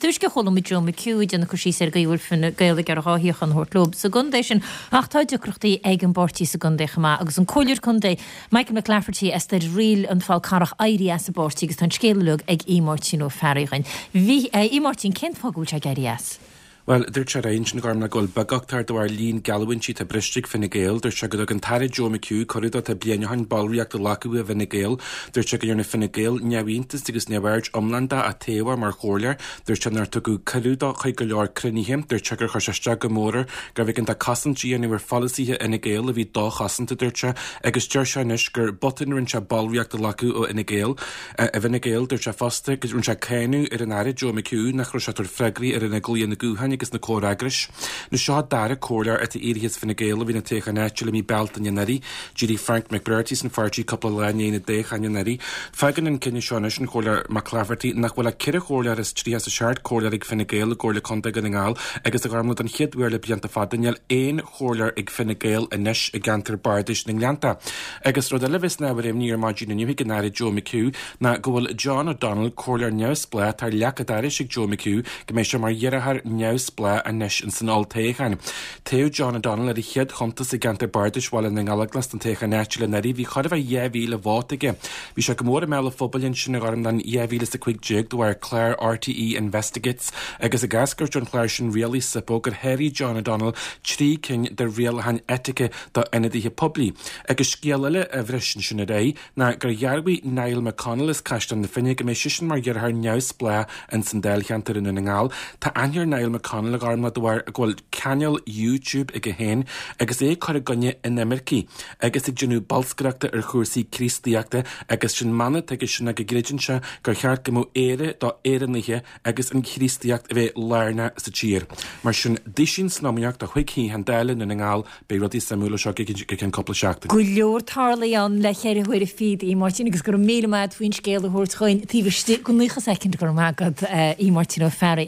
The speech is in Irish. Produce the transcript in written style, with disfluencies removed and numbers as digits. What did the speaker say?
tuisce cholam Joe McHugh an cosí sé gaúil fin gaile ar háíoch an hortlób. Sa gundéis sin achtáide cruchtaí ag an bortí sa gundéich má agus an coilir chundé Michael McLafferty is der riil an fáil carach airí as sa bortí agus tan scéalug ag Martin ó Ferrigain. Bhí Martin cén fágúil se gairí as? Well, their change in Garmna Gol Bagoktar to our lean Galwinchi to Bristol Finnegail, their Chagad and Tara Joe McHugh, Corridor to Blianahan Balriak the Laku of Finnegail, their Chagayana Finnegail, Nyawintis, Tigus Nevarge, Umlanda, Atewa, Markhorler, their Chanar Tugu, Kaluda, Haikalor, Crinihim, their Chagger Hoshaga Motor, Gavigan the Cassan G and were Fallacy in a gale of Ida Hassan to Dircha, Agus Jershanisker, Button Rincha Balriak the Laku o in a gale, Evanagale, their Chafostic, Rincha Kanu, Irinari, Joe McHugh, Nachroshator Fregri, Irinagli and the Guhan. Agus na córagris. Na seo dara cólar at the areas Finnegail of in a take an actually me belt and yanari, Judy Frank McBurtis and Fargy couple of line in a day and yanari, Fagan and Kenny Shonish and cólar McClaverty, Nakwala Kira cólar as she has a shard cólar ig Finnegail, Gorla Contaganal, Agus the Garmut and Hit where the Pianta Fadaniel, ein cólar ig Finnegail and Nish Ganter Bardish Ninglanta. Agus Rodelevis now with him near Margin and Yuhiganari Joe McHugh, na goal John O'Donnell, cólar Neus Splat, her Yakadarish Joe McHugh, Gamesha Marierahar Neus Splat and Nish and Sanal Tehan. Teo John O'Donnell at the head hunters against the Bardish while in the Galaglas and take a natural and we had a Yavil of what again. We shall come more mel of football in Shinagarm than Yavil is a quick jig to where Clare RTE investigates. Agus a gasker John Clarshin really suppoke Harry John O'Donnell, Tree King the real han etiquette that enedy he publi. Agus Gialele Evrishin Shinaday, na Garjarwi Niall McConnell is cashed on the Finnick Mission Marger her Neus Bla and Sandel Hunter in Ningal, ta Anyer Niall McConnell. Garma the war gold canal YouTube again agus gunye in America agus genu balskrakta kursi Christiakta agus sin manna agus sin agriginsha garhart gemo ere da erenihe agus in Christiakt ve larna sa cheer mar sin dishin snamiak da wiki handalen in ngal be rodi Samuel can couple shakta Guljór tarlayan le chéir huir feed Martin agus gur mé mat fwin scale hort goin tí gunnicha second gur magad Martin ó Ferry